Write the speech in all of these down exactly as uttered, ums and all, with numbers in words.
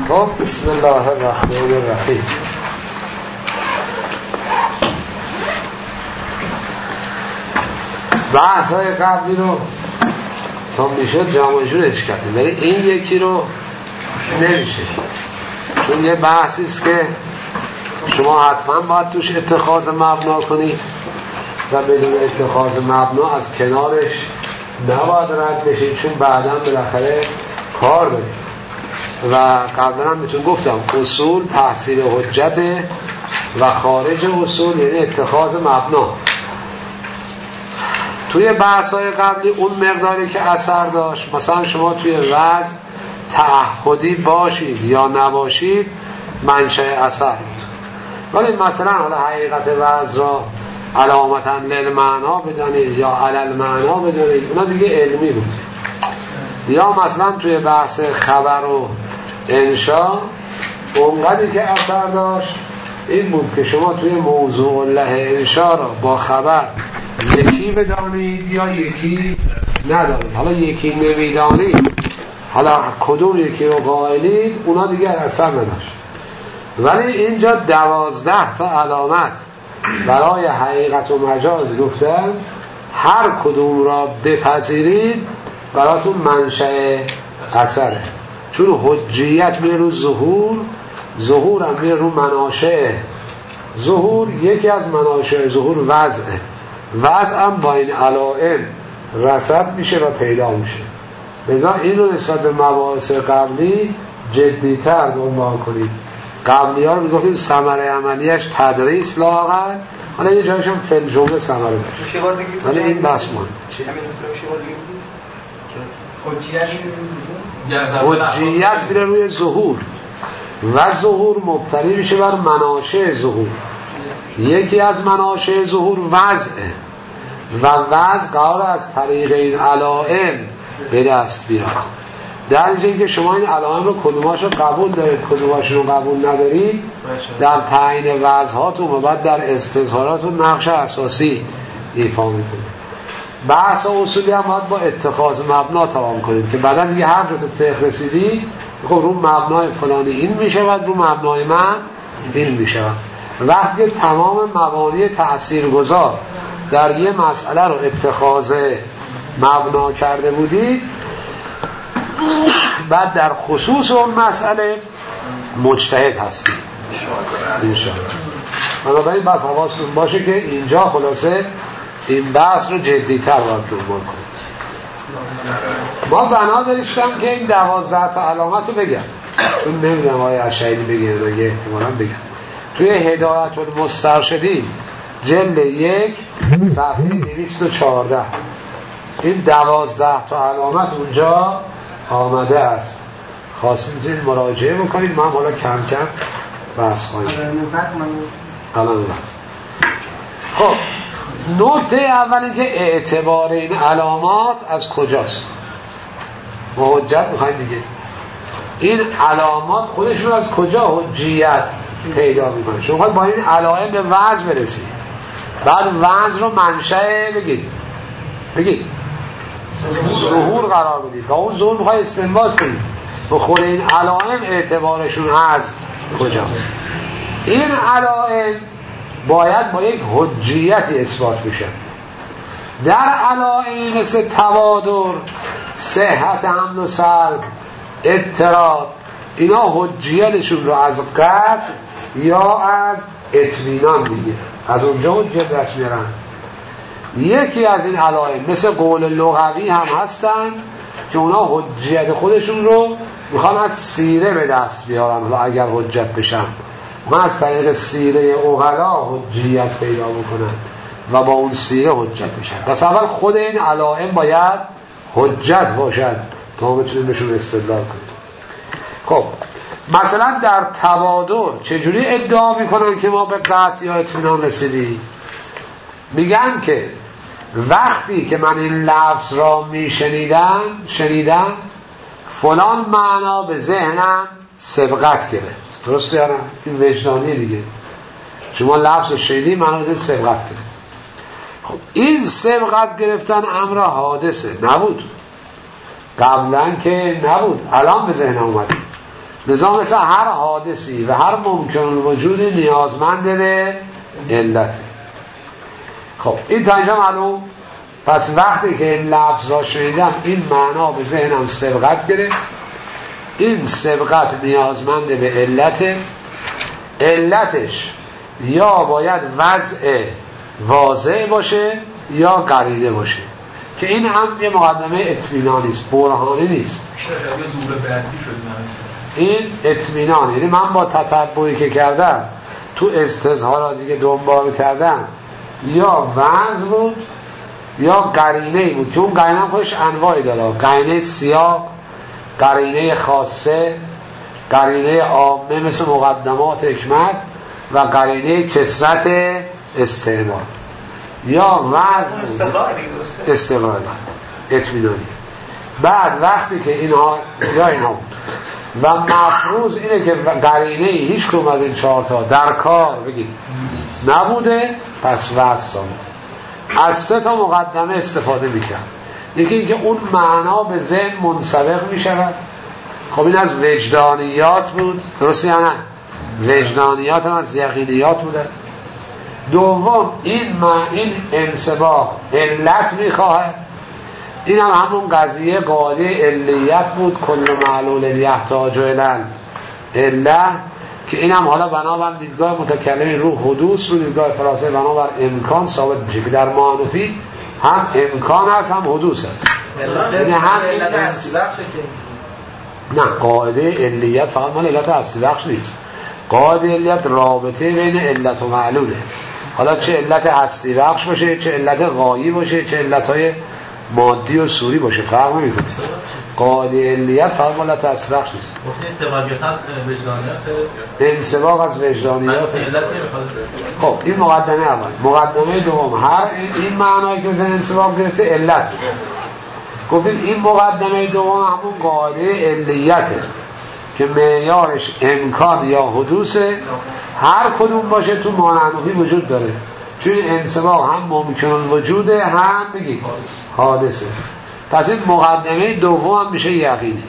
خب بسم الله الرحمن الرحیم. بحث های قبلی رو تا میشد جامعه جورش کردیم، ولی این یکی رو نمیشه، چون یه بحثی است که شما حتما باید توش اتخاذ مبنا کنید و بدون اتخاذ مبنا از کنارش نباید رد بشید، چون بعدا بالاخره کار دارید. و قبلا هم بهتون گفتم اصول تحصیل حجت و خارج اصول یعنی اتخاذ مبنا. توی بحث‌های قبلی اون مقداری که اثر داشت، مثلا شما توی وضع تعهدی باشید یا نباشید منشأ اثر بود، ولی مثلا حالا حقیقت وضع را علامتا للمعنا بدانید یا علل معنا بدانید، اونا دیگه علمی بود. یا مثلا توی بحث خبر و انشاء اونقدری که اثر داشت این بود که شما توی موضوع الله انشاء را با خبر یکی بدانید یا یکی ندانید. حالا یکی نمیدانید، حالا کدوم یکی رو قائلید، اونا دیگر اثر نداشت. ولی اینجا دوازده تا علامت برای حقیقت و مجاز گفتن، هر کدوم را بپذیرید براتون منشأ اثره، چون حجیت میره رو ظهور، ظهور هم میره رو مناشأ ظهور. یکی از مناشأ ظهور وضعه، وضع هم با این علائم رصد میشه و پیدا میشه. لذا این رو نسبت به مباحث قبلی جدیتر دنبال کنید. قبلی ها رو میگفتیم ثمره عملیش تدریس لااقل، حالا یه جایش هم فل جمله ثمره داشت، ولی این بحث مهم. حجیت میره روی ظهور و ظهور مبتنی میشه بر مناشأ ظهور. یکی از مناشأ ظهور وضعه و وضع قرار از طریق این علائم به دست بیاد. در اینجایی که شما این علائم رو کدوماش رو قبول دارید کدوماش رو قبول ندارید، در تعیین وضعاتون و بعد در استظهاراتون نقش اساسی ایفا میکنید. بحث اصولی هم باید با اتخاذ مبنا تمام کنید که بعدا دیگه هر جا تو فقه رسیدی خب رو مبنای فلانی این میشه و رو مبنای من این میشه. وقتی که تمام مبانی تاثیرگذار در یه مسئله رو اتخاذ مبنا کرده بودید، بعد در خصوص اون مسئله مجتهد هستید انشاءالله. بنابراین بس حواستون باشه که اینجا خلاصه این بحث رو جدیتر باید دنبال کنید. ما بنا داشتم که این دوازده تا علامت رو بگم، چون نمیدونم آقای اشعری بگم اگه احتمالا بگم. توی هدایت المسترشدین جلد یک صفحه دویست و چهارده این دوازده تا علامت اونجا آمده است. خواستید میتونید مراجعه بکنید. من حالا کم کم بحث خواهیم الان بحث. خب نکته اولی که اعتبار این علامات از کجاست؟ ما حجت میخوایم دیگه. این علامات خودشون از کجا حجیت پیدا میکنه؟ شما با این علائم به وضع برسید، بعد وضع رو منشأ بگید بگید ظهور قرار بدید، با اون ظهور میخوای استنباط کنید و خود این علائم اعتبارشون از کجاست؟ این علائم باید با یک حجیتی اثبات بشه. در علائم مثل توادر، صحت حمل و سلب، اضطراب، اینا حجیتشون رو از قطع یا از اطمینان دیگه از اونجا حجیت دست میارن. یکی از این علائم مثل قول لغوی هم هستن که اونا حجیت خودشون رو میخوان از سیره به دست بیارن. حالا اگر حجت بشن ما از طریق سیره عقلا حجیت پیدا بکنن و با اون سیره حجت بشن. پس اول خود این علائم باید حجت باشد تا بتونیم بهشون استدلال کنیم. خب مثلا در توادر چجوری ادعا میکنن که ما به قطع یا اطمینان رسیدیم؟ میگن که وقتی که من این لفظ را میشنیدم شنیدم فلان معنا به ذهنم سبقت گرفت. درسته یا نه؟ این وجدانی دیگه. شما لفظ شنیدی معنا به سبقت گرفت. خب این سبقت گرفتن امر حادثه نبود، قبلا که نبود، الان به ذهن اومد. نظام مثل هر حادثی و هر ممکن وجودی نیازمند به علت. خب این تا اینجا معلوم. پس وقتی که این لفظ را شنیدم این معنا به ذهنم سبقت گرفت. این سبقت نیازمند به علت، علتش یا باید وضع واضح باشه یا قرینه باشه که این هم یه مقدمه اطمینانی است، برهانی نیست. این اطمینان، یعنی من با تتبعی که کردم تو استظهاراتی که دنبال کردم یا وضع بود یا قرینه بود که اون قرینه هم خودش انواعی داره، قرینه سیاق، قرینه خاصه، قرینه عامه مثل مقدمات حکمت و قرینه کثرت استعمال یا وضع استقرار اطمینانی. بعد وقتی که اینها یا اینها بود و مفروض اینه که قرینه هیچ کدوم از این چهار تا در کار بگید نبوده، پس وضع ثابت. از سه تا مقدمه استفاده میکرد. یکی اینکه اون معنا به ذهن منسبق میشود. خب این از وجدانیات بود، درسته یا نه؟ وجدانیات هم از یقینیات بوده. دوم این ما این انسباق علت میخواهد. این هم همون قضیه قاعده علیت بود، کل معلول یحتاج الی عله، که این هم حالا بنابر دیدگاه متکلم رو حدوث، رو دیدگاه فلاسفه بنابر امکان ثابت میشه که در معنوی هم امکان هست هم حدوث هست. یعنی هم نه قاعده علیت فقط مال علت اصلی بخش نیست. قاعده علیت رابطه بین علت و معلوله. حالا چه علت اصلی بخش باشه، چه علت غایی باشه، چه علتهای مادی و سوری باشه، فرق نمیکنه. قاعده علیت فقط مال علت اصلی بخش نیست. گفتی استقراریت از وجدانیات، انسباق از وجدانیات. خب این مقدمه اول. مقدمه دوم هر این معنایی که بزن انسباق گرفته علت بود. گفتیم این مقدمه دوم همون قاعده علیته که معیارش امکان یا حدوثه. هر کدوم باشه تو معنوی وجود داره، چون انسباق هم ممکن وجوده هم بگید حادثه. پس این مقدمه دوم هم میشه یقینی.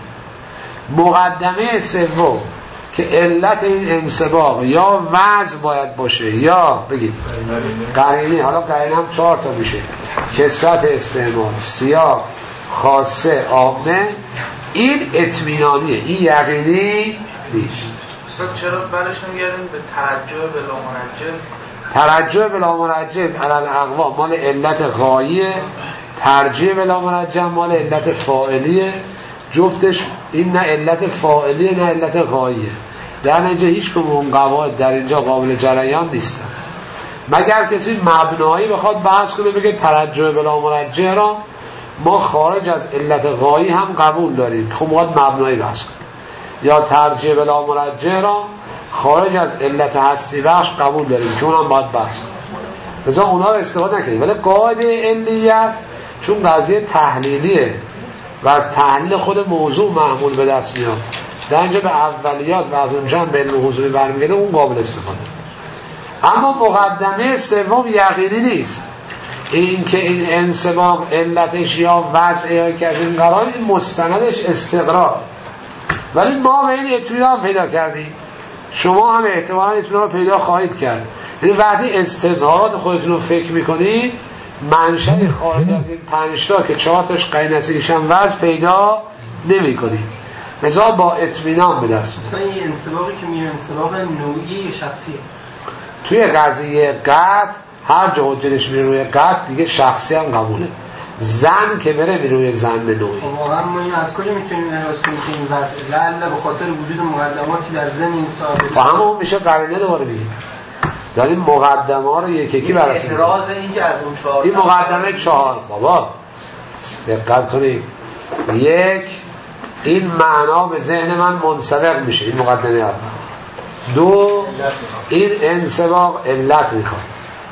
مقدمه سوم که علت این انسباق یا وضع باید باشه یا بگید قرینه. حالا قرینه هم چهار تا میشه: کثرت استعمال، سیاق، خاصه، عامه. این اطمینانیه، این یقینی نیست. چرا برش نمیگردیم به ترجع بلا مرجع؟ ترجع بلا مرجع علل اقوا مال علت غاییه، ترجیع بلا مرجع مال علت فاعلیه. جفتش این نه علت فاعلیه نه علت غاییه. در نتیجه هیچ کدوم اون قواعد در اینجا قابل جریان نیستن، مگر کسی مبنایی بخواد بحث کنه بگه ترجع بلا مرجع را ما خارج از علت غایی هم قبول داریم، خب باید مبنایی بحث کنیم. یا ترجیح بلا مرجع را خارج از علت هستی بخش قبول داریم که اونم باید بحث کنیم. بذار اونا رو استفاده نکنیم. ولی قاعده علیت چون قضیه تحلیلیه و از تحلیل خود موضوع معمول به دست میاد، در اینجا به اولیات و از اونجا به علم حضوری برمیگرده، اون قابل استفاده. اما مقدمه سوم یقینی نیست. این که این انسباق علتش یا وضع یا که از این قرار، این مستندش استقرار. ولی ما به این اطمینان پیدا کردیم، شما هم احتمالاً اطمینان رو پیدا خواهید کرد. یعنی وقتی استظهارات خودتون رو فکر میکنید، منشأ خارج از این پنج تا که چهار تاش قرینه اصلیش هم وضع پیدا نمی‌کنید. لذا با اطمینان به دست میاد. این انسباقی که میگه انسباق نوعی شخصیه. توی قضیه قطع هر جا حجتش میره روی قطع دیگه شخصی هم قبوله. زن که بره میره روی زن نوعی. واقعا ما این از کجا میتونیم احراز کنیم که این وضع لعل به خاطر وجود مقدماتی در ذهن این ثابت. فهمون میشه قرینه دوباره میگیم. داریم مقدمه ها رو یک یکی بررسی می‌کنیم. احراز این که از اون چهار این مقدمه چهار بابا دقت کنید. یک، این معنا به ذهن من منسبق میشه، این مقدمه اول. دو، این انسباق علت میخواد.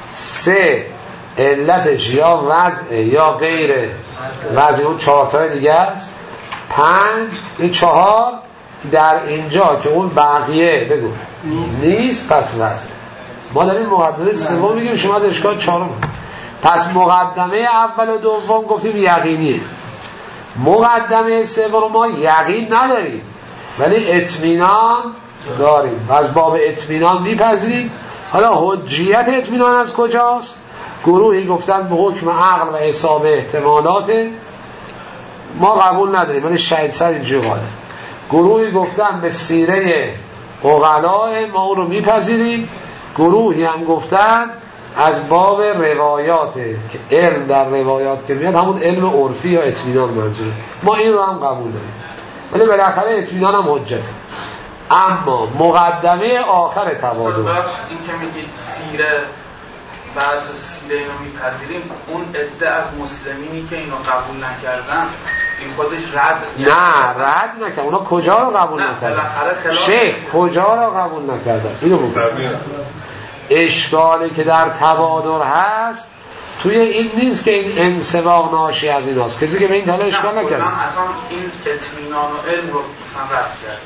سه، علتش یا وضع یا غیر وضع، اون چهار تا دیگه است. پنج، این چهار در اینجا که اون بقیه بگو نیست, نیست پس وضع. ما داریم مقدمه سوم میگیم، شما از اشکال چهارم. پس مقدمه اول و دوم گفتیم یقینیه. مقدمه سوم ما یقین نداریم. ولی اطمینان داریم و از باب اطمینان میپذیریم. حالا حجیت اطمینان از کجاست؟ گروهی گفتن به حکم عقل و حساب احتمالات، ما قبول نداریم ولی شهید سر اینجوری قاله. گروهی گفتن به سیره عقلاء، ما اون رو میپذیریم. گروهی هم گفتن از باب روایاته که علم در روایات که میاد همون علم عرفی یا اطمینان منظوره، ما این رو هم قبول داریم ولی بالاخره اطمینان هم حجته. اما مقدمه آخر تبادل این که میگید سیره و اساس سیره اینو میپذیریم، اون عده از مسلمینی که اینو قبول نکردن این خودش رد نه رد نکردن. اونا کجا رو قبول نکردن؟ شیخ کجا رو قبول نکردن؟ اینو بگو. اشکالی که در تبادل هست توی این نیست که این انسباق ناشی از این هست. کسی که به این تاله اشکال نکرد. اصلا این اطمینان و علم رو مثلا رد کرد.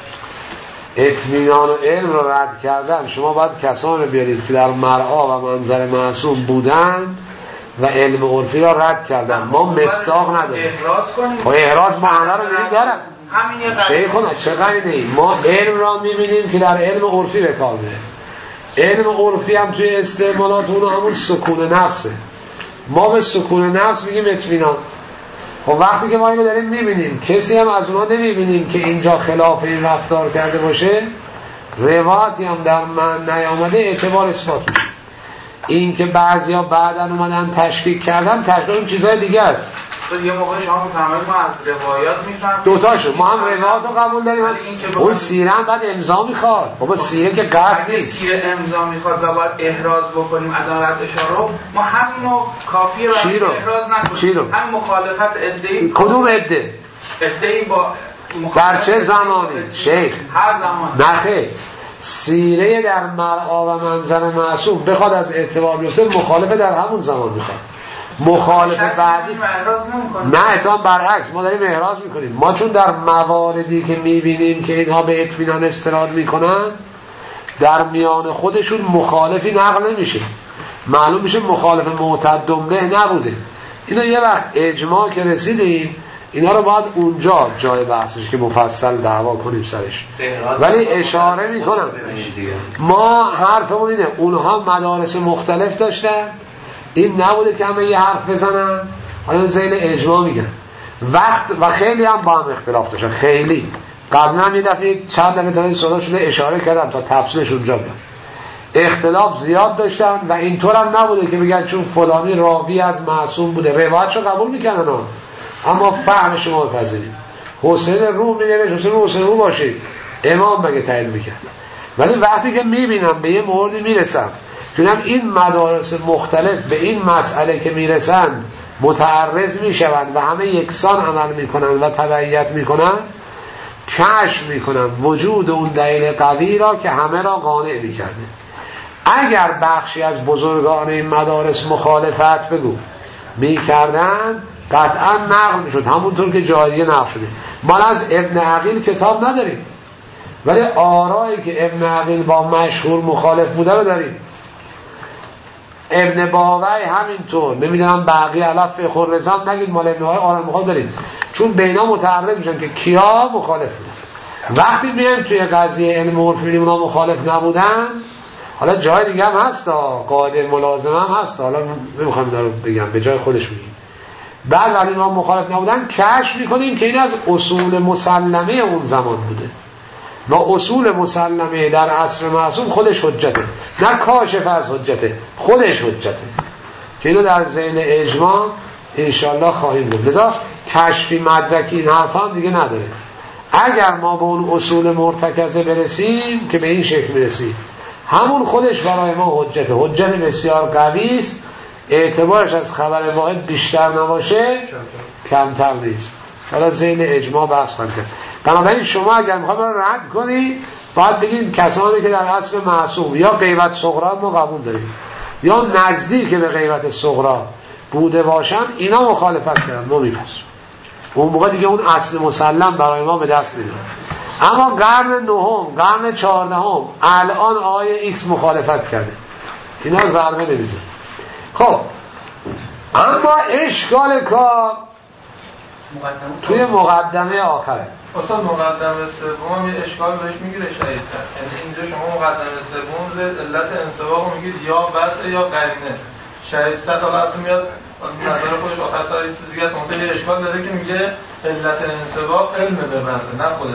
اطمینان و علم رو رد کردن، شما باید کسانی بیارید که در مرعا و منظر معصوم بودن و علم عرفی را رد کردن. ما مصداق نداریم. احراز کنیم. و احراز ما همه رو می‌بینیم دارن. همین یه قضیه. شیخونا چه قضیه؟ ما علم را می‌بینیم که در علم عرفی به کار میره. علم عرفی هم توی استعمالات اون همون سکون نفسه. ما به سکون نفس میگیم اطمینان. خب وقتی که ما اینو داریم میبینیم کسی هم از اونها نمیبینیم که اینجا خلاف این رفتار کرده باشه، روایتی هم در من نیامده، اعتبار اثبات میشه. این که بعضیا بعداً اومدن تشکیک کردن، تشکیک اون چیزای دیگه است. یه موقع شما میفرمایید ما از روایات میفهمیم دوتاشو ما هم روایات رو قبول داریم، اون سیره هم بعد امضا میخواد. بابا سیره که قطع نیست، سیره امضا میخواد و باید احراز بکنیم عدالتش رو، ما همینو کافیه برای احراز نکنیم. همین مخالفت ادعی. کدوم ادعی؟ ادعی با در چه زمانی؟ شیخ هر زمان. نخیر، سیره در مرعا و منظر معصوم بخواد از اعتبار بیفته، مخالفه در همون زمان میخواد. مخالفه بعدی نه، اتفاقا برعکس ما داریم احراز میکنیم. ما چون در مواردی که میبینیم که اینها به اطمینان استناد میکنن، در میان خودشون مخالفی نقل نمیشه، معلوم میشه مخالف معتد دمله نبوده. اینا یه وقت اجماع که رسیدیم، اینا رو باید اونجا جای بحثش که مفصل دعوا کنیم سرش. ولی اشاره میکنم ما حرفمون اینه، اونها مدارس مختلف داشتن، این نبوده که همه یه حرف بزنن، حالا زیل اجماع میگن وقت و خیلی هم با هم اختلاف داشتن. خیلی قبلا هم یه دفعه چند دفعه تا این صدا شده اشاره کردم تا تفصیلش اونجا بیاد. اختلاف زیاد داشتن و اینطور هم نبوده که بگن چون فلانی راوی از معصوم بوده روایتشو قبول میکنن ها. اما فهم شما بپذیرید حسین روم میگه حسین حسین روم باشید امام مگه تعیین میکنه. ولی وقتی که میبینم به یه موردی میرسم چونم این مدارس مختلف به این مسئله که میرسند متعرض میشوند و همه یکسان عمل میکنند و تبعیت میکنند، کشف میکنند وجود اون دلیل قوی را که همه را قانع میکرده. اگر بخشی از بزرگان این مدارس مخالفت بگو میکردن، قطعا نقل میشد همونطور که جاییه نقل شده. ما از ابن عقیل کتاب نداریم ولی آرایی که ابن عقیل با مشهور مخالف بوده رو داریم. ابن باوی همینطور، نمیدونم بقیه علف خرزان نگید مال ابن باوی آرای مخالف داریم، چون بینا متعرض میشن که کیا مخالف بودن. وقتی میایم توی قضیه علم عرف میبینیم اونا مخالف نبودن، حالا جای دیگه هم هست، قاعده ملازمه هم هست، حالا نمیخوام اینا رو بگم، به جای خودش میگیم. بعد ولی اونا مخالف نبودن، کشف میکنیم که این از اصول مسلمه اون زمان بوده و اصول مسلمه در عصر معصوم خودش حجته، نه کاشف از حجته، خودش حجته که اینو در ذهن اجماع انشالله خواهیم بود. لذا کشفی مدرکی این حرف هم دیگه نداره. اگر ما به اون اصول مرتکزه برسیم که به این شکل برسیم، همون خودش برای ما حجته، حجت بسیار قوی است، اعتبارش از خبر واحد بیشتر نباشه کمتر نیست. حالا ذهن اجماع بحث خواهیم کرد. بنابراین شما اگر میخواید رد کنی باید بگید کسانی که در عصر معصوم یا غیبت صغرا ما قبول داریم یا نزدیک به غیبت صغرا بوده باشن، اینا مخالفت کردن، ما میپذیریم. اون موقع دیگه اون اصل مسلم برای ما به دست نمیاد. اما قرن نهم، قرن چهاردهم، الان آیه ایکس مخالفت کرده، اینا ضربه نمیزن. خب اما اشکال کار توی مقدمه آخره. استاد مقدمه سوم یه اشکال بهش میگیره شریعت، یعنی اینجا شما مقدمه سوم علت انسباق میگید یا وضع یا قرینه. شریعت حالا میاد نظر خودش آخر سر یه چیز دیگه است، منتها یه اشکال داره که میگه علت انسباق علم به وضع، نه خود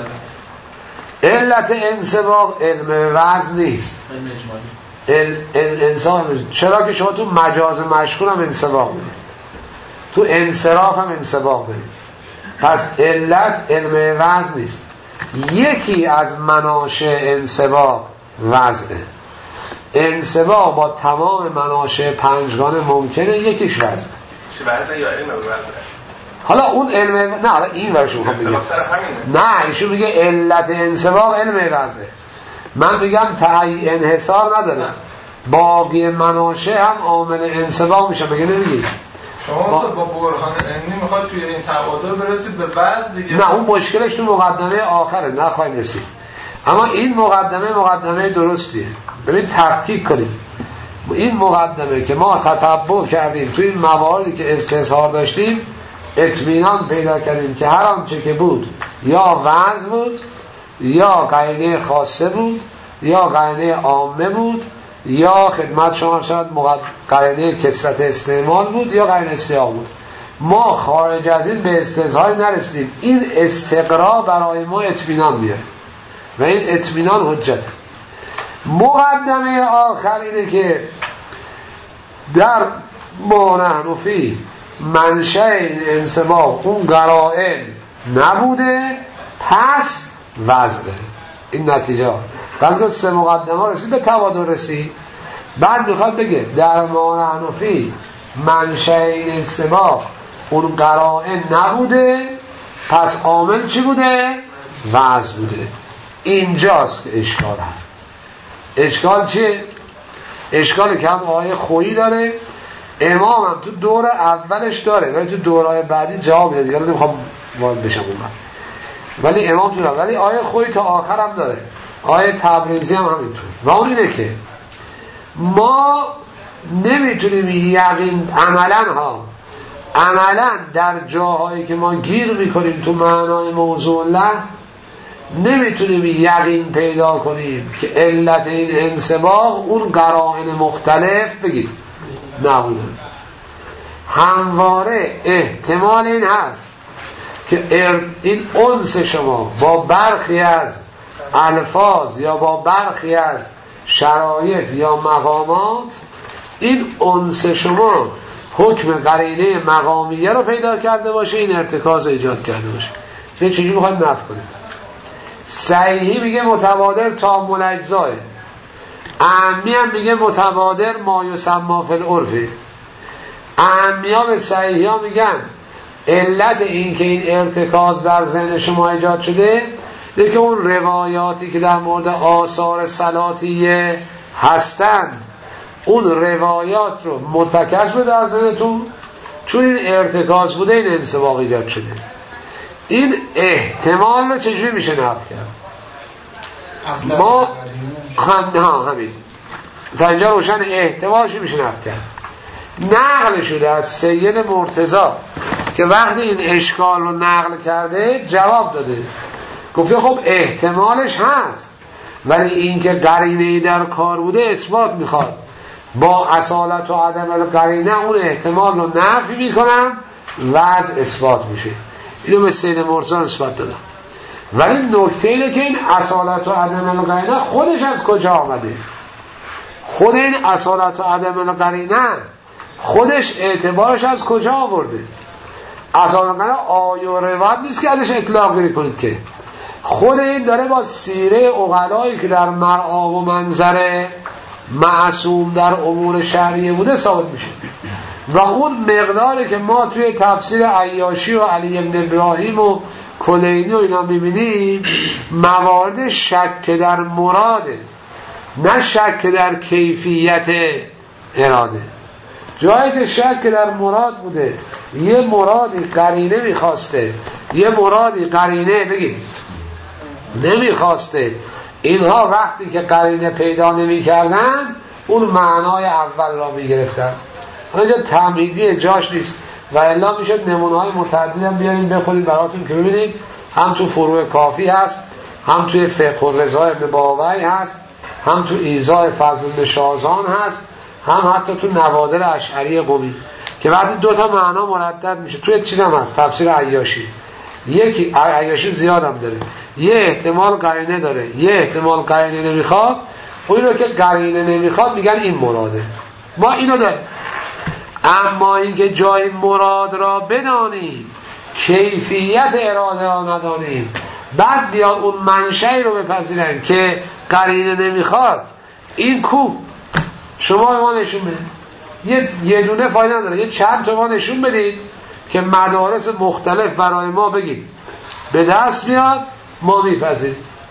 علت انسباق علم وضع نیست، علم اجمالی. ال انسان. چرا که شما تو مجاز مشکور هم انسباق دارید، تو انصراف هم انسباق دارید. پس علت علم وضع نیست. یکی از مناشأ انسباق وضعه. انسباق با تمام مناشأ پنجگانه ممکنه، یکیش وضعه. وضع یا علم وضعه. حالا اون علم، نه حالا این ورشون هم میگه، نه ایشون میگه علت انسباق علم وضعه. من میگم تعیین انحصار نداره، باقی مناشأ هم عامل انسباق میشه. بگه نمیگید شما با, با برهان علمی میخواد توی این تعادل برسید به وضع دیگه؟ نه اون مشکلش تو مقدمه آخره، نه خواهیم رسید. اما این مقدمه مقدمه درستیه. ببین تحقیق کنیم این مقدمه که ما تتبع کردیم توی این مواردی که استظهار داشتیم، اطمینان پیدا کردیم که هر آنچه که بود یا وضع بود یا قرینه خاصه بود یا قرینه عامه بود یا خدمت شما شاید قرینه کثرت استعمال بود یا قرینه سیاق بود. ما خارج از این به استظهار نرسیدیم. این استقرا برای ما اطمینان میاره و این اطمینان حجته. مقدمه آخر اینه که در ما نحن فی منشأ این انسباق اون قرائن نبوده، پس وضعه. این نتیجه. پس که سه مقدمه رسید به تعادل رسید. بعد میخواد بگه در ما نحن فی منشأ این انسباق اون قرائن نبوده، پس عامل چی بوده؟ وضع بوده. اینجاست که اشکال هست. اشکال چیه؟ اشکالی که هم آیه خویی داره، امام هم تو دور اولش داره ولی تو دورهای بعدی جواب میده دیگه، نمیخوام وارد بشم اون بعد. ولی امام تو داره، ولی آیه خویی تا آخر هم داره. آیه تبریزی هم همینطور. و اون اینه که ما نمیتونیم یقین عملا ها عملا در جاهایی که ما گیر میکنیم تو معنای موضوع الله نمیتونیم یقین پیدا کنیم که علت این انسباق اون قرائن مختلف بگید نبوده. همواره احتمال این هست که این انس شما با برخی از الفاظ یا با برخی از شرایط یا مقامات، این انس شما حکم قرینه مقامیه رو پیدا کرده باشه، این ارتکاز ایجاد کرده باشه. چه چیزی میخواید نفی کنید؟ صحیحی میگه متبادر تام الاجزاه، اعمی هم میگه متبادر ما یسمى فی العرف. اعمی ها به صحیحی ها میگن علت این که این ارتکاز در ذهن شما ایجاد شده اینه که اون روایاتی که در مورد آثار صلاتیه هستند، اون روایات رو مرتکز به در ذهنتون، چون این ارتکاز بوده این انسباق ایجاد شده. این احتمال رو چجوری میشه نقل کرد؟ ما هم ها همین تا اینجا روشن احتمالش میشه نقل کرد. نقل شده از سید مرتضی که وقتی این اشکال رو نقل کرده جواب داده، گفته خب احتمالش هست ولی این که قرینه‌ای در کار بوده اثبات میخواد، با اصالت و عدم القرینه اون احتمال رو نفی میکنم، وضع اثبات میشه. اینو به سید مرتضی اثبات دادم. ولی نکته اینه که این اصالت و عدم القرینه خودش از کجا آمده؟ خود این اصالت و عدم القرینه خودش اعتبارش از کجا آورده؟ اصالت القرینه آیه و روایت نیست که ازش اطلاق گیری کنید، که خود این داره با سیره عقلایی که در مرعا و منظر معصوم در امور شرعیه بوده ثابت میشه. و اون مقداری که ما توی تفسیر عیاشی و علی ابن ابراهیم و کلینی و اینا میبینیم موارد شک در مراده، نه شک در کیفیت اراده. جایی که شک در مراد بوده، یه مرادی قرینه میخواسته، یه مرادی قرینه بگید نمیخواسته، اینها وقتی که قرینه پیدا نمی کردن اون معنای اول را می گرفتن. اونجا تمهیدی جاش نیست. و الا میشه نمونه‌های متعددی هم بیاریم بخونید براتون که ببینید هم تو فروع کافی هست، هم توی فقه الرضا ابن باوی هست، هم تو ایضاح فضل شازان هست، هم حتی تو نوادر اشعری قمی که وقتی دو تا معنا مردد میشه. توی چیز هم هست تفسیر عیاشی، یکی عیاشی زیادم داره، یه احتمال قرینه داره، یه احتمال قرینه نمیخواد، اون رو که قرینه نمیخواد میگن این مراده. ما اینو داریم، اما اینکه جای مراد را بدانیم، کیفیت اراده را ندانیم، بعد بیاد اون منشأ رو بپذیرن که قرینه نمیخواد، این کو شما به ما نشون بدید. یه یه دونه فایده نداره، یه چند تا ما نشون بدید که مدارس مختلف برای ما بگید به دست میاد ما میپذیریم.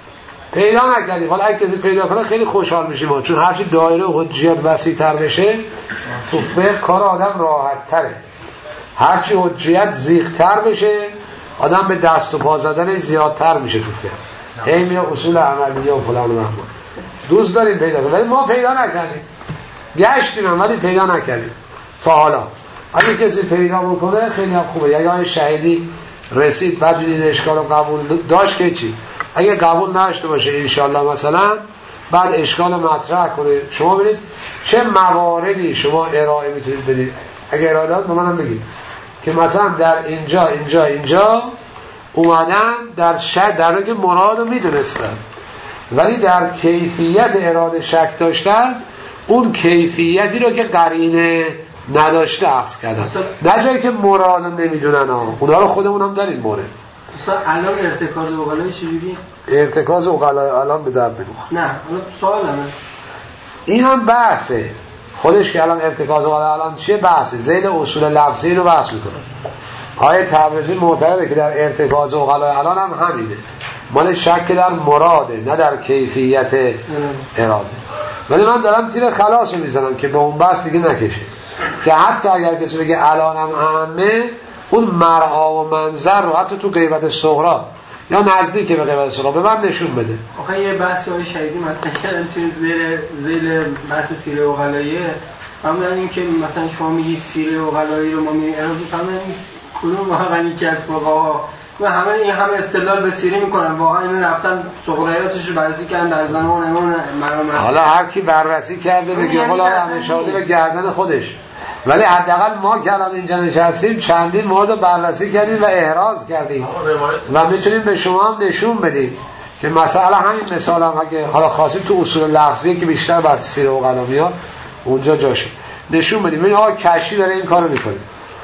پیدا نکردیم، حالا اگه کسی پیدا کنه خیلی خوشحال میشیم ما، چون هرچی دایره و حجیت وسیع تر بشه تو فقه کار آدم راحت تره، هرچی حجیت زیغ تر بشه آدم به دست و پا زدن زیادتر میشه تو فقه، هی میره اصول عملیه و فلان و مهمان. دوست داریم پیدا کنیم ولی ما پیدا نکردیم، گشتیم ولی پیدا نکردیم تا حالا. اگه کسی پیدا بکنه خیلی هم خوبه، یا یه شهیدی رسید بعد دید اشکال قبول داشت که چی، اگه قبول نشته باشه انشالله مثلا بعد اشکال مطرح کنه. شما ببینید چه مواردی شما ارائه میتونید بدید، اگه ارائه داد به منم بگید که مثلا در اینجا اینجا اینجا اومدن در شد در که مراد رو میدونستن ولی در کیفیت اراده شک داشتن، اون کیفیتی رو که قرینه نداشته عکس کردن، نه جایی که مراد رو نمیدونن ها. اونا رو خودمون هم داریم مورد. مثلا الان ارتکاز اوغلایی چجوری؟ ارتکاز اوغلایی الان به در بگو. نه الان سوال همه این هم بحثه خودش که الان ارتکاز اوغلایی الان چیه بحثه، زیل اصول لفظی رو بحث میکنه. آیه تبریزی معتقده که در ارتکاز اوغلایی الان هم همینه، مال شک در مراده نه در کیفیت اراده. ولی من دارم تیر خلاص میزنم که به اون بحث دیگه نکشه، که حتی اگر کسی بگه الانم اهمه، اون مرعا و منظر رو حتی تو غیبت صغرا یا نزدیک به غیبت صغرا به من نشون بده. آخه یه بحثی های شهیدی مطرح کردن توی زیر زیر بحث سیره اوغلاییه، همون این که مثلا شما میگی سیره اوغلایی رو ما میگیم ارائه می‌کنیم کدوم واقعا کرد فقها و همه این همه استدلال به سیره میکنن، واقعا اینو رفتن صغرایاتش رو بررسی کردن در زمان امام مرام. حالا هر کی بررسی کرده بگه حالا همشاده به گردن خودش، ولی حداقل ما که الان اینجا نشستیم چندین مورد بررسی کردیم و احراز کردیم و میتونیم به شما هم نشون بدیم که مثلا همین مثال هم اگه حالا خواستیم تو اصول لفظی که بیشتر بحث سیره اوغلا میاد اونجا جاشه نشون بدیم. ببین آقا کشی داره این کارو میکنه،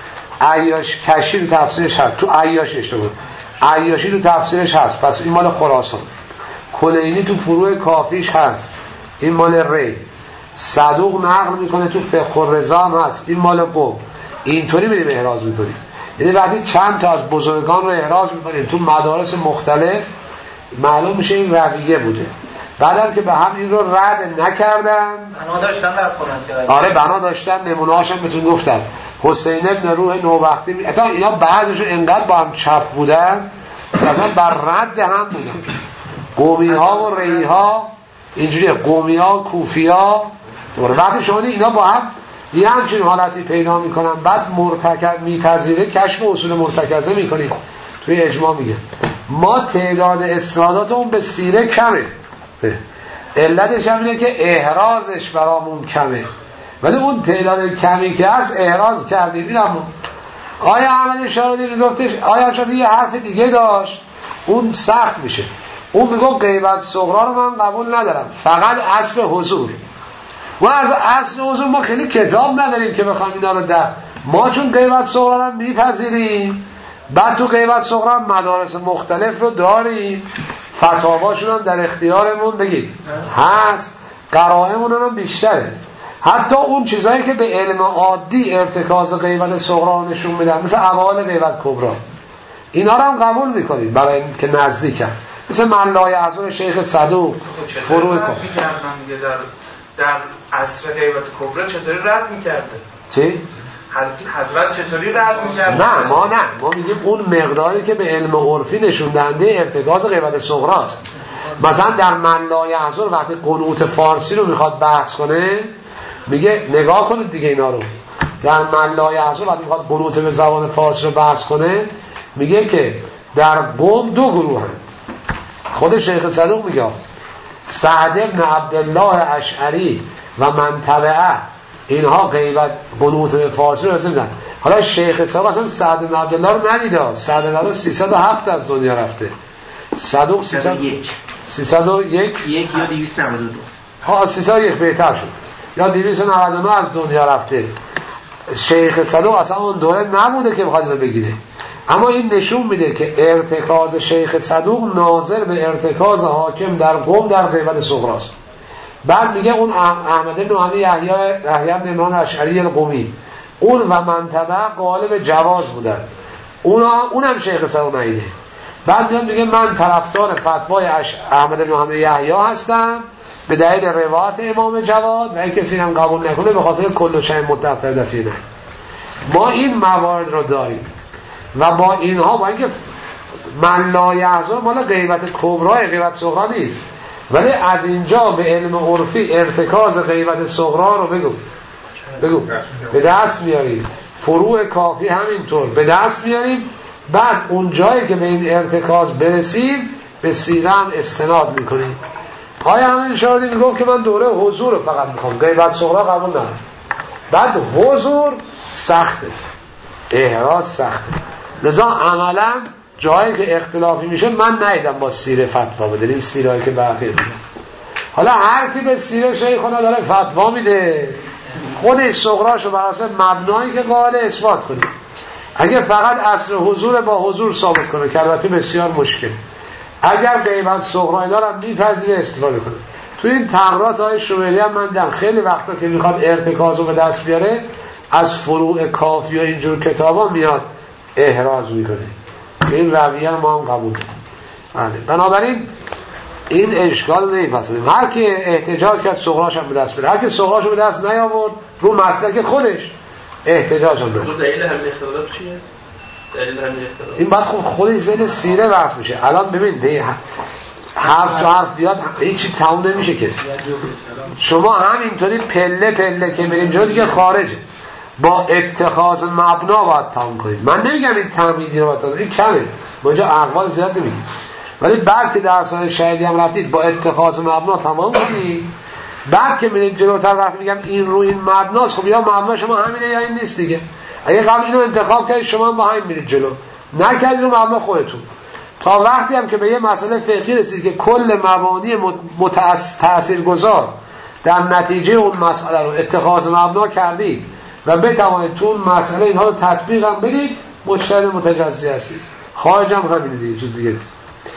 عیاش کشی تو تفسیرش هست، تو عیاش اشتباه، عیاشی تو تفسیرش هست، پس این مال خراسان. کلینی تو فروع کافیش هست، این مال ری. صدوق نقل میکنه تو فقه الرضا هم هست، این مال قم. اینطوری میریم احراز میکنیم، یعنی وقتی چند تا از بزرگان رو احراز میکنیم تو مدارس مختلف معلوم میشه این رویه بوده. بعدم که به هم این رو رد نکردن، بنا داشتن رد کنن. آره بنا داشتن، نمونه هاشم بهتون گفتم. حسین ابن روح نوبختی می... اتا اینا بعضیشون انقدر با هم چپ بودن مثلا بر رد هم بودن. قومی ها و ری ها اینجوریه، قومی ها کوفی ها دوره. وقتی شما اینا با هم یه همچین حالتی پیدا میکنن بعد مرتکز میپذیره، کشف اصول مرتکزه میکنیم. توی اجماع میگه ما تعداد اسنادات اون به سیره کمه، علتش هم اینه که احرازش برامون کمه، ولی اون تعداد کمی که هست احراز کردیم. اینم آیا احمد شارودی میگفتش، آیا شارودی یه حرف دیگه داشت اون سخت میشه، اون میگو غیبت صغرا رو من قبول ندارم، فقط اصل حضور. و از اصل حضور ما خیلی کتاب نداریم که بخوام اینا رو در ما، چون غیبت صغرا رو میپذیریم، بعد تو غیبت صغرا مدارس مختلف رو داریم، فتاواشون هم در اختیارمون بگید هست، قرائمون هم بیشتره. حتی اون چیزایی که به علم عادی ارتکاز غیبت صغرا نشون میدن، مثل اقوال غیبت کبرا، اینا رو هم قبول میکنیم برای اینکه نزدیکن، مثل من لا یحزن شیخ صدوق فروع کن. در در عصر غیبت کبرا چطوری رد میکرده؟ چی؟ حضرت چطوری رد میکرده؟ نه ما نه ما میگیم اون مقداری که به علم عرفی نشون دهنده ارتکاز غیبت صغراست. مثلا در من لا یحزن وقتی قنوت فارسی رو میخواد بحث کنه میگه نگاه کنید دیگه اینا رو، در من لا یحزن وقتی میخواد قنوت به زبان فارسی رو بحث کنه میگه که در قوم دو گروه هست. خود شیخ صدوق میگه سعد بن عبدالله اشعری و من تبعه اینها غیبت قنوت به فارسی رو رسیدن. حالا شیخ صدوق اصلا سعد بن عبدالله رو ندیده. سعد بن عبدالله سیصد و هفت از دنیا رفته، صدوق سیصد و یک سیصد و یک یک یا دویست و نود و دو ها سیصد و یک بهتر شد یا دویست و نود و نه از دنیا رفته. شیخ صدوق اصلا اون دوره نبوده که بخواد اینو بگیره. اما این نشون میده که ارتکاز شیخ صدوق ناظر به ارتکاز حاکم در قوم در غیبت صغراست. بعد میگه اون احمد بن محمد یحیی یحیی بن عمران اشعری القمی اون و منطبه غالب جواز بودن، اونا اونم شیخ صدوق نیده. بعد میاد میگه من طرفدار فتوای احمد بن محمد یحیی هستم به دلیل روایت امام جواد و اگه کسی هم قبول نکنه به خاطر کل شیء متأخر دفینه. ما این موارد رو داریم و با اینها با اینکه من لا یحزن مال غیبت کبرای غیبت صغرا نیست، ولی از اینجا به علم عرفی ارتکاز غیبت صغرا رو بگو بگو به دست میاریم، فروع کافی همینطور به دست میاریم. بعد اون جایی که به این ارتکاز برسیم به سیره هم استناد میکنیم. آیا همین شاهدی میگم که من دوره حضور رو فقط میخوام، غیبت صغرا قبول ندارم. بعد حضور سخته، احراز سخته، لذا عملا جایی که اختلافی میشه من ندیدم با سیره فتوا بده. این سیرهایی که برقی میده، حالا هر کی به سیره شیخونا داره فتوا میده خودش صغراشو بر اساس مبنایی که قائل اثبات کنه. اگه فقط اصل حضور با حضور ثابت کنه که البته بسیار مشکل، اگر غیبت صغرا دارم میپذیره استفاده کنه. تو این تقرات های شویلی هم من دیدم خیلی وقتا که میخواد ارتکاز رو به دست بیاره از فروع کافی و اینجور کتابا میاد احراز میکنه. این رویه ما هم قبول کنیم. بنابراین این اشکال نمیپسندیم. هر کی احتجاج کرد صغراش هم به دست بره، هر کی صغراش به دست نیاورد رو مسلک خودش احتجاج هم بره. دلیل همین اختلاف چیه؟ دلیل همین اختلاف این بعد خب خودش ذهن سیره بحث میشه. الان ببین به حرف تو حرف بیاد هیچی تموم نمیشه که شما همینطوری پله پله که میریم جلو دیگه خارجه. با اتخاذ مبنا باید تموم کنید. من نمیگم این تمهیدی رو باید این کمه، ما اینجا اقوال زیاد نمیگیم، ولی بعد که درس‌های شهیدی هم رفتید با اتخاذ مبنا تمام کنید. بعد که میرید جلوتر وقتی میگم این رو این مبناست، خب یا مبنا شما همینه یا این نیست دیگه. اگه قبل اینو انتخاب کردید شما هم با همین میرید جلو، نکردید رو مبنا خودتون. تا وقتی هم که به یه مسئله فقهی رسید که کل مبانی تاثیرگذار در نتیجه اون مسئله رو اتخاذ مبنا کردید و بتوانید تو اون مسئله اینها رو تطبیق هم بدید، مجتهد متجزی هستید. خارج هم همینه دیگه، چیز دیگه نیست.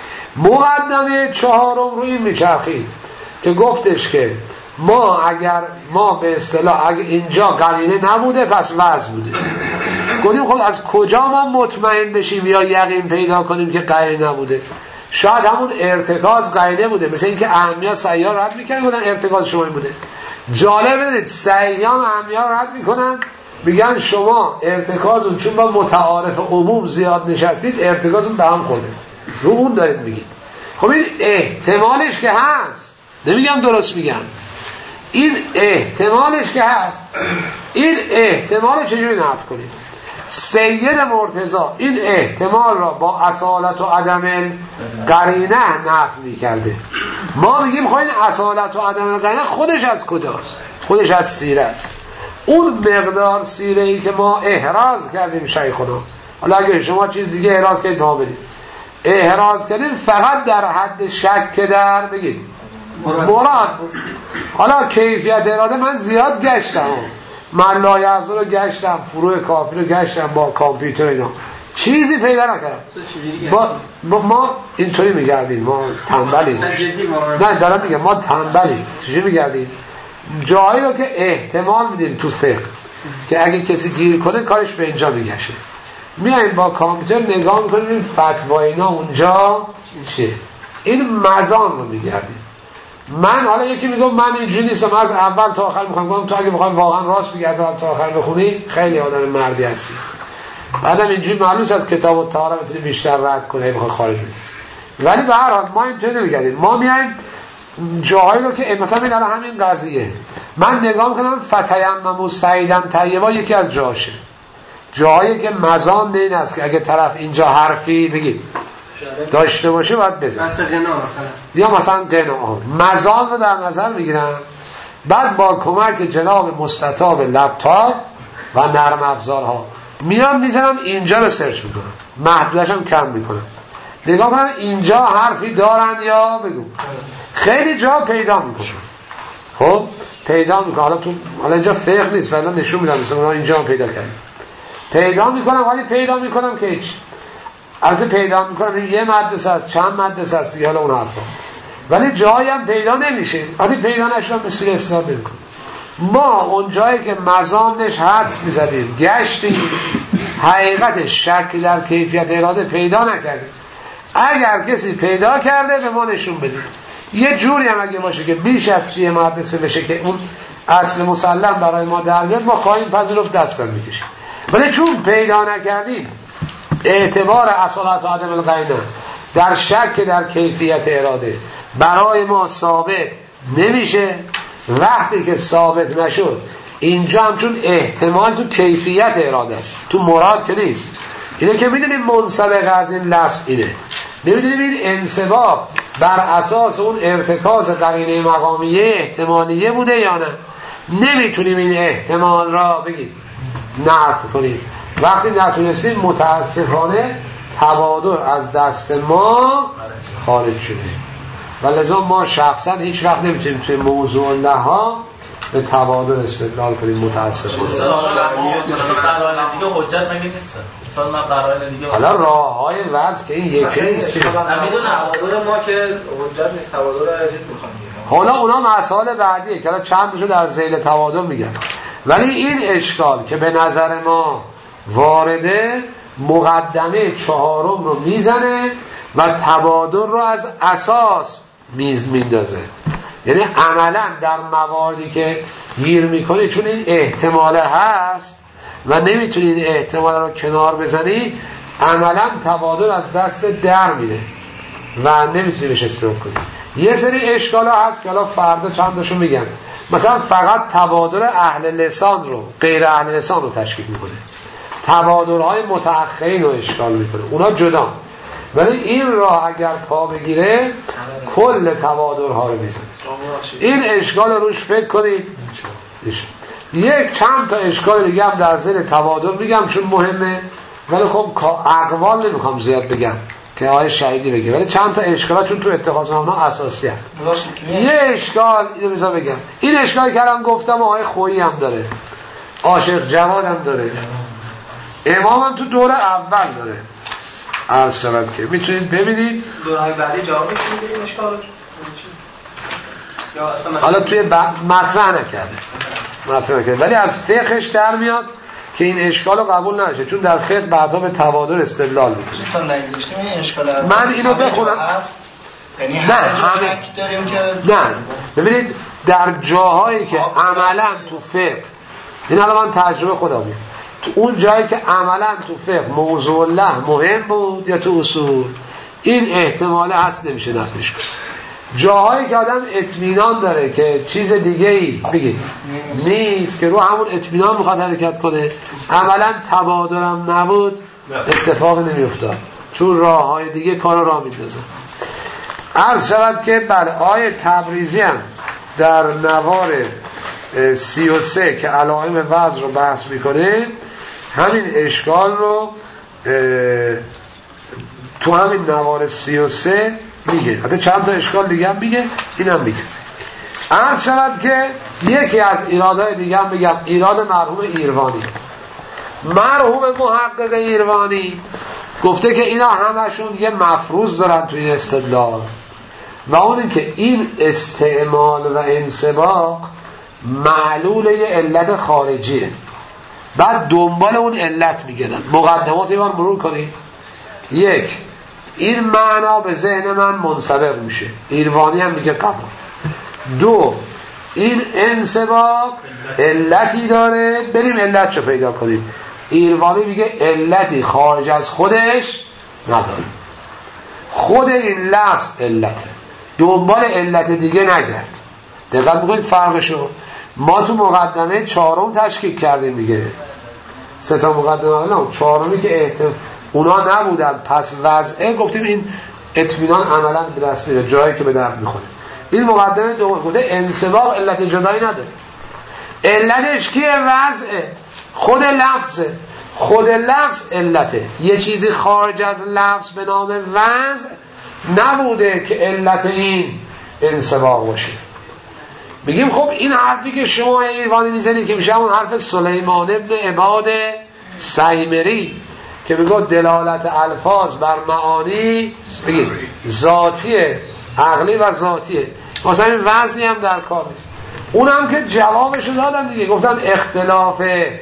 مقدمه چهارم رو این میچرخید که گفتش که ما اگر ما به اصطلاح اگر اینجا قرینه نبوده پس وضع بوده. گفتیم خب از کجا ما مطمئن بشیم یا یقین پیدا کنیم که قرینه نبوده؟ شاید همون ارتکاز قرینه بوده، مثل اینکه اهمیت سیار رد میکنن بودن ارتکاز شما بوده. جالب بدید سیام اهمیت رد میکنن میگن شما ارتکازون چون با متعارف عموم زیاد نشستید ارتکازون به هم خورده، رو اون دارید میگید. خب این احتمالش که هست، نمیگم درست میگم، این احتمالش که هست، این احتمال چجوری نفی کنیم؟ سید مرتضی این احتمال را با اصالت و عدم قرینه نفی میکرده. ما میگیم خب این اصالت و عدم قرینه خودش از کجاست؟ خودش از سیره است. اون مقدار سیره ای که ما احراز کردیم شیخنا، حالا اگه شما چیز دیگه احراز کردید ما بدید، احراز کردیم فقط در حد شک در بگید مراد. حالا کیفیت اراده من زیاد گشتم، من لا یحزن رو گشتم، فروع کافی رو گشتم با کامپیوتر اینا، چیزی پیدا نکردم. با, با ما اینطوری میگردیم، ما تنبلیم. نه دارم میگم ما تنبلیم. چجوری میگردیم؟ جایی رو که احتمال میدیم تو فقه که اگه کسی گیر کنه کارش به اینجا میگشه، میایم با کامپیوتر نگاه میکنیم این فتوا اینا اونجا چیه. این مزان رو میگردیم. من حالا یکی میگم من اینجوری نیستم از اول تا آخر میخوام بگم، تو اگه بخوای واقعا راست بگی از اول تا آخر بخونی خیلی آدم مردی هستی. بعدم اینجوری معلومه از کتاب الطهاره میتونی بیشتر رد کنی بخوای خارج بری. ولی به هر حال ما اینطوری نمیگردیم، ما میایم جاهایی رو که مثلا این الان همین قضیه من نگاه میکنم فتیمموا صعیدا طیبا یکی از جاشه، جایی که مزان این است که اگه طرف اینجا حرفی بگید داشته باشه باید بزن، مثلا غنا مثلا یا مثلا غنا، مزان رو در نظر میگیرم. بعد با کمک جناب مستطاب لپتاپ و نرم افزارها میام میزنم اینجا رو سرچ میکنم، محدودش هم کم میکنم، نگاه کنم اینجا حرفی دارن یا بگو. خیلی جا پیدا میکنم، خب پیدا میکنم. حالا تو حالا اینجا فقه نیست، فعلا نشون میدم مثلا اینجا هم پیدا کردم، پیدا میکنم. ولی پیدا میکنم که هیچ از پیدا میکنم یه مدرسه است، چند مدرسه است دیگه، حالا اون حرفا، ولی جایی هم پیدا نمیشه. ولی پیدا نشدم مثل استفاده نمیکنم. ما اون جایی که مزانش حدس میزدیم گشتیم، حقیقت شک در کیفیت اراده پیدا نکردیم. اگر کسی پیدا کرده به ما نشون بدید. یه جوری هم اگه باشه که بیش از چیه مدرسه بشه که اون اصل مسلم برای ما در بیاد، ما خواهیم پذیرفت دستم میکشیم. ولی چون پیدا نکردیم، اعتبار اصالت و عدم القرینه در شک در کیفیت اراده برای ما ثابت نمیشه. وقتی که ثابت نشد، اینجا هم چون احتمال تو کیفیت اراده است، تو مراد که نیست. اینه که میدونیم منسبق از این لفظ اینه، نمیدونیم این انسباق بر اساس اون ارتکاز قرینه مقامیه احتمالیه بوده یا نه. نمیتونیم این احتمال را بگید نفی کنیم. وقتی نتونستیم متاسفانه تبادر از دست ما خارج شده. و لذا ما شخصا هیچ وقت نمیتونیم توی موضوع لها به تبادر استدلال کنیم متاسفانه. حالا راه های وضع که این یکی نیست که تبادر ما که حجت نیست، تبادر عجیب میخوایم. حالا اونا مسائل بعدیه که چند تاشو در ذیل تبادر میگن. ولی این اشکال که به نظر ما وارده، مقدمه چهارم رو میزنه و تبادر رو از اساس میز میندازه. یعنی عملا در مواردی که گیر میکنی، چون این احتماله هست و نمیتونی این احتمال رو کنار بزنی، عملا تبادر از دست در میره و نمیتونی بهش استفاده کنی. یه سری اشکال ها هست که الان فردا چند تاشو میگم. مثلا فقط تبادر اهل لسان رو غیر اهل لسان رو تشکیل میکنه، تبادرهای متأخرین رو اشکال میکنه، اونا جدا. ولی این راه اگر پا بگیره کل تبادرها رو میزنه. این اشکال رو روش فکر کنید. یک چند تا اشکال دیگه هم در ذیل تبادر میگم چون مهمه، ولی خب اقوال نمیخوام زیاد بگم که آقای شهیدی بگه، ولی چند تا اشکالات چون تو اتخاذنامه اساسی هست. یه اشکال اینو بذار بگم، این اشکالی که الان گفتم آقای خویی هم داره، عاشق جواد هم داره، امام هم تو دوره اول داره. عرض شود که میتونید ببینید دورهای بعدی جوابش میدونیم اشکال حالا توی مطرح نکرده مطرح نکرده ولی از فقهش در میاد که این اشکال رو قبول نشه، چون در فقه بعدا به تبادر استدلال میکنه. من اینو بخونم. نه همه نه ببینید در جاهایی که عملا تو فقه، این الان من تجربه خودم میگم، تو اون جایی که عملا تو فقه موضوع الله مهم بود یا تو اصول، این احتماله هست نمیشه نفیش کنه. جاهایی که آدم اطمینان داره که چیز دیگه ای بگید نیست، که رو همون اطمینان میخواد حرکت کنه، عملا تبادرم نبود، اتفاق نمیافتاد، چون راه های دیگه کار را میندازن. عرض شود که بله آیه تبریزی هم در نوار سی و سه که علائم وضع رو بحث میکنه همین اشکال رو تو همین نوار سی و سه میگه، حتی چند تا اشکال دیگه هم میگه، این هم میگه. عرض شود که یکی از ایرادهای دیگه هم بگم، ایراد مرحوم ایروانی. مرحوم محقق ایروانی گفته که اینا همشون یه مفروض دارن توی این استدلال، و اون این که این استعمال و انسباق معلول یه علت خارجیه، بعد دنبال اون علت میگردن. مقدمات ایوان مرور کنید. یک، این معنا به ذهن من منسبق میشه، ایروانی هم میگه قبول. دو، این انسباق علتی داره، بریم علت رو پیدا کنیم. ایروانی میگه علتی خارج از خودش نداره، خود این لفظ علته، دنبال علت دیگه نگرد. دقت میکنید فرقشو. ما تو مقدمه چهارم تشکیک کردیم دیگه، سه تا مقدمه نه چهارمی که احتم... اونا نبودن پس وضعه گفتیم این اطمینان عملا به دست میره جایی که به درد میخوره. این مقدمه دوم بوده انسباق علت جدایی نداره، علتش کیه؟ وضعه، خود لفظه، خود لفظ علته. یه چیزی خارج از لفظ به نام وضع نبوده که علت این انسباق باشه. میگیم خب این حرفی که شما ایرانی میزنید که میشه اون حرف سلیمان ابن عباد سیمری که میگه دلالت الفاظ بر معانی بگید ذاتیه، عقلی و ذاتیه، مثلا این وزنی هم در کار نیست. اونم که جوابشو دادن دیگه، گفتن اختلاف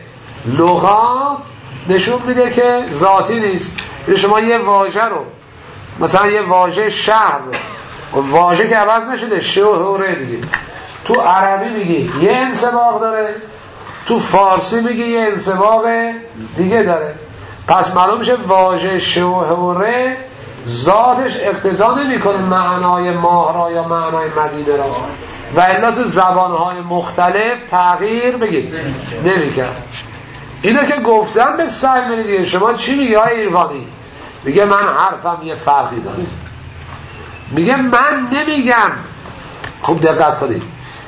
لغات نشون میده که ذاتی نیست. شما یه واژه رو مثلا یه واژه شهر رو، واژه که عوض نشده شهره دیگه، تو عربی میگی یه انسباق داره، تو فارسی میگی یه انسباق دیگه داره. پس معلوم میشه واژه شهره ذاتش اقتضا نمیکنه معنای ماه را یا معنای مدینه را، و الا تو زبانهای مختلف تغییر بگید نمیکرد. اینو که گفتم به سعی منی دیگه. شما چی میگی های ایرانی؟ میگه من حرفم یه فرقی داره. میگه من نمیگم، خوب دقت کنید،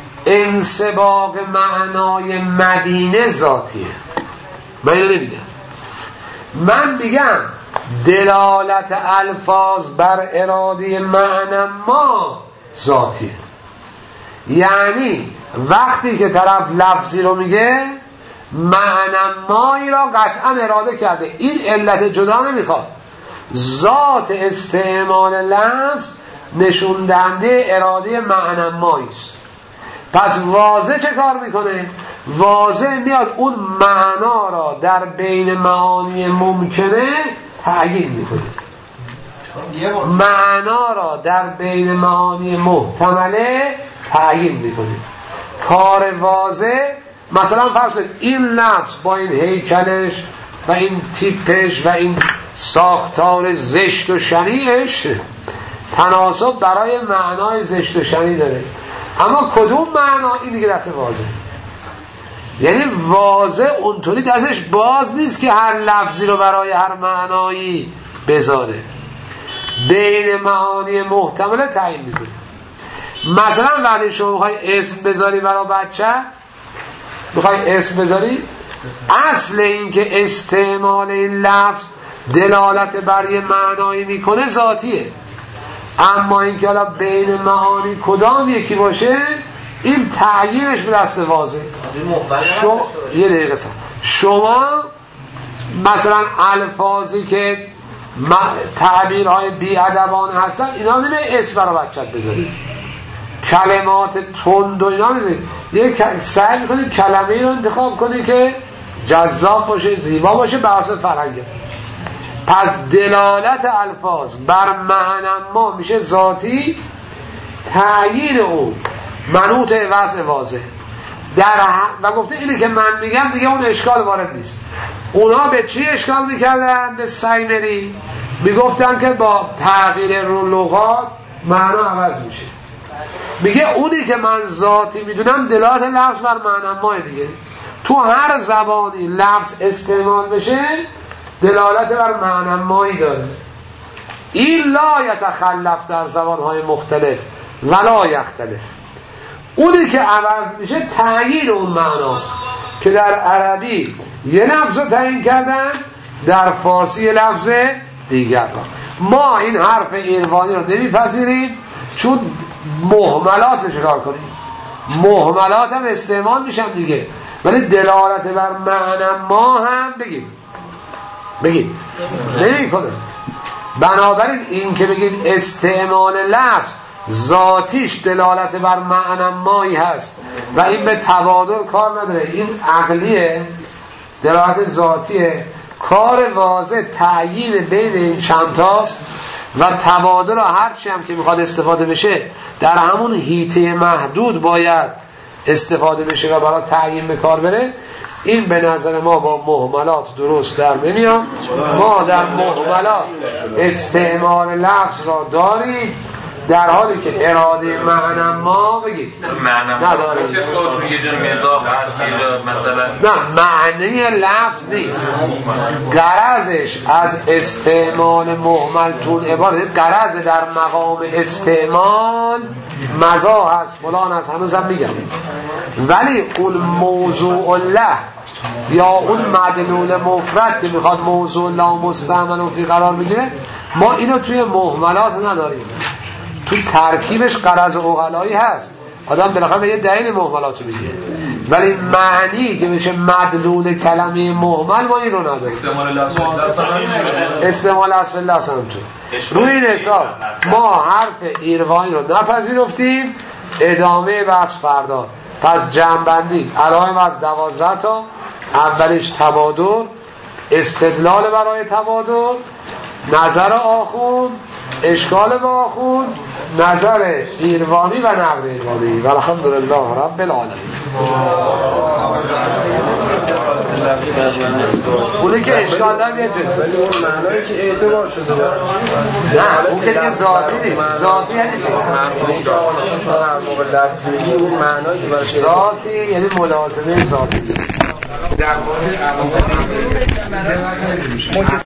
انسباق معنای مدینه ذاتیه، من اینو نمیگم. من میگم دلالت الفاظ بر اراده معنی ما ذاتیه. یعنی وقتی که طرف لفظی رو میگه معنی مایی را قطعا اراده کرده، این علت جدا نمیخواد، ذات استعمال لفظ نشون دهنده اراده معنی مایی است. پس واضح چه کار میکنه؟ واضح میاد اون معنا را در بین معانی ممکنه تعیین میکنه، معنا را در بین معانی محتمله تعیین میکنه. کار واضح مثلا فرض کنید این لفظ با این هیکلش و این تیپش و این ساختار زشت و شنیعش تناسب برای معنای زشت و شنیع داره، اما کدوم معنا؟ این دیگه دست واضح. یعنی واضح اونطوری دستش باز نیست که هر لفظی رو برای هر معنایی بذاره، بین معانی محتمل تعیین میکنه. مثلا وقتی شما میخوای اسم بذاری برای بچه، میخوای اسم بذاری، اصل این که استعمال این لفظ دلالت بر یه معنایی میکنه ذاتیه، اما این که حالا بین معانی کدام یکی باشه این تعیینش به دست واضح. شما یه دقیقه سن. شما مثلا الفاظی که تعبیرهای بی‌ادبانه هستن اینا نمی اسم برای بچت بذارید، کلمات تند و اینا نمی، یه سعی میکنید کلمه رو انتخاب کنید که جذاب باشه، زیبا باشه، بر اساس فرهنگ. پس دلالت الفاظ بر معنی ما میشه ذاتی، تعیین اون منوط وضع واضح در و گفته اینه که من میگم دیگه اون اشکال وارد نیست. اونا به چی اشکال میکردن؟ به سیمری میگفتن که با تغییر رو لغات معنا عوض میشه. میگه اونی که من ذاتی میدونم دلالت لفظ بر معنی ما دیگه، تو هر زبانی لفظ استعمال بشه دلالت بر معنی مایی داره. این لا یتخلف در زبانهای مختلف ولا یختلف. اونی که عوض میشه تعیین اون معناست که در عربی یه لفظ رو تعیین کردن، در فارسی یه لفظ دیگر را. ما این حرف ایروانی رو نمیپذیریم چون مهملات رو چکار کنیم، مهملات هم استعمال میشن دیگه، ولی دلالت بر معنی ما هم بگید بگید نمی کنه. بنابراین این که بگید استعمال لفظ ذاتیش دلالت بر معنی مایی هست و این به تبادل کار نداره، این عقلیه، دلالت ذاتیه، کار واضح تعیین بین این چندتاست و تبادل هرچی هم که میخواد استفاده بشه در همون حیطه محدود باید استفاده بشه و برای تعیین به کار بره. این به نظر ما با مهملات درست در نمیاد. ما در مهملات استعمال لفظ را داریم در حالی که اراده معنی ما بگید معنی نداره که خود توی یه جور مزاح هست مثلا نه معنی لفظ نیست غرضش از استعمال مهمل تون عبارت غرض در مقام استعمال مزاح هست فلان هست هنوزم میگم ولی اون موضوع له یا اون مدلول مفرد که میخواد موضوع لا مستعمل و فی قرار بگیره ما اینو توی مهملات نداریم تو ترکیبش غرض عقلایی هست آدم بالاخره به یه دلیل مهملاتو میگه ولی معنی که میشه مدلول کلمه مهمل ما این رو نداریم استعمال اصل لفظ هم تو روی این حساب ما حرف ایروانی رو نپذیرفتیم ادامه بحث فردا پس جمع‌بندی علائم از دوازده تا اولیش تبادر استدلال برای تبادر نظر آخوند اشکال به آخوند نظر ایروانی و نقد ایروانی و الحمدلله رب العالمین اونه که اشکال دارم یه جد ولی اون معنایی که اعتبار شده نه اون که دیگه ذاتی نیست ذاتی یعنی چه؟ هر موقع لفظی میگی اون معنایی که برای ذاتی یعنی ملازمه ذاتی در مورد